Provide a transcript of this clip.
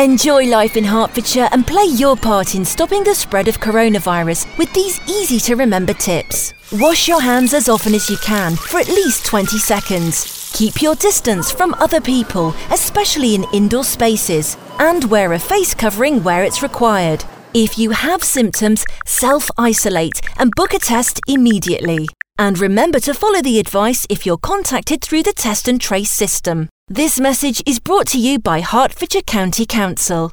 Enjoy life in Hertfordshire and play your part in stopping the spread of coronavirus with these easy-to-remember tips. Wash your hands as often as you can for at least 20 seconds. Keep your distance from other people, especially in indoor spaces, and wear a face covering where it's required. If you have symptoms, self-isolate and book a test immediately. And remember to follow the advice if you're contacted through the Test and Trace system. This message is brought to you by Hertfordshire County Council.